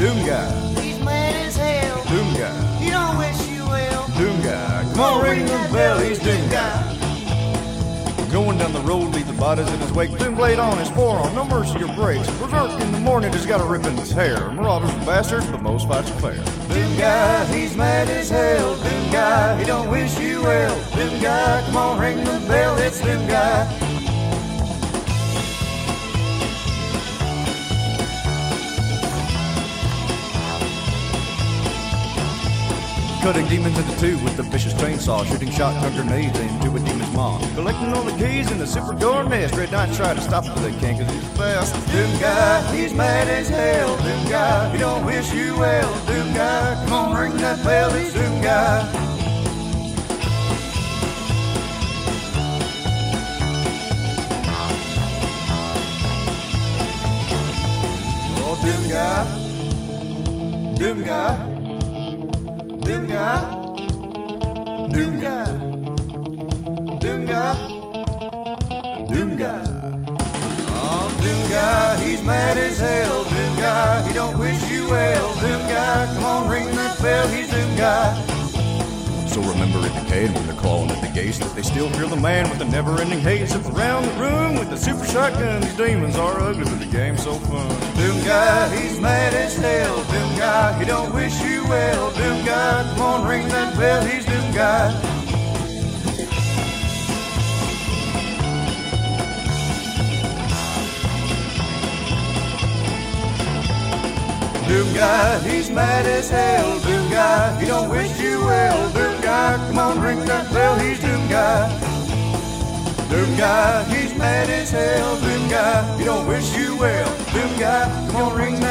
Doom guy. He's mad as hell. Doom guy. He don't wish you well. Doom guy. Come on, ring the bell, he's Doom guy. Going down the road, leave the bodies in his wake. Thin blade on his forearm, no mercy or breaks. Berserk in the morning, just got a rip in his hair. Marauders are bastards, but most fights are fair. Doom guy, he's mad as hell. Doom guy, he don't wish you well. Doom guy, come on, ring the bell, it's Doom guy. Cutting demons into two with the vicious chainsaw, shooting shotgun grenades into a demon's maw. Collecting all the keys in the super door nest. Red Knights try to stop him, but they can't cause he's fast. Doom guy, he's mad as hell. Doom guy, he don't wish you well. Doom guy, come on, ring that bell, he's Doom guy. Oh, Doom guy, Doom guy. Doom guy, Doom guy, Doom guy, Doom guy. Oh, Doom guy, he's mad as hell. Doom guy, he don't wish you well. Doom guy, come on, ring that bell, he's Doom guy. So remember in the cave when they're calling at the gates that they still hear the man with the never-ending hate zip around the room with the super shotgun. These demons are ugly, but the game's so fun. Doom guy, he's mad as hell. Doom guy, he don't wish you well. Doom guy, come on, ring that bell, he's Doom guy. Doom guy, he's mad as hell. Doom guy, he don't wish you well. Doom guy, come on, ring that bell, he's Doom guy. Doom guy, he's mad as hell. Doom guy, he don't wish you well. Doom guy, come on, ring that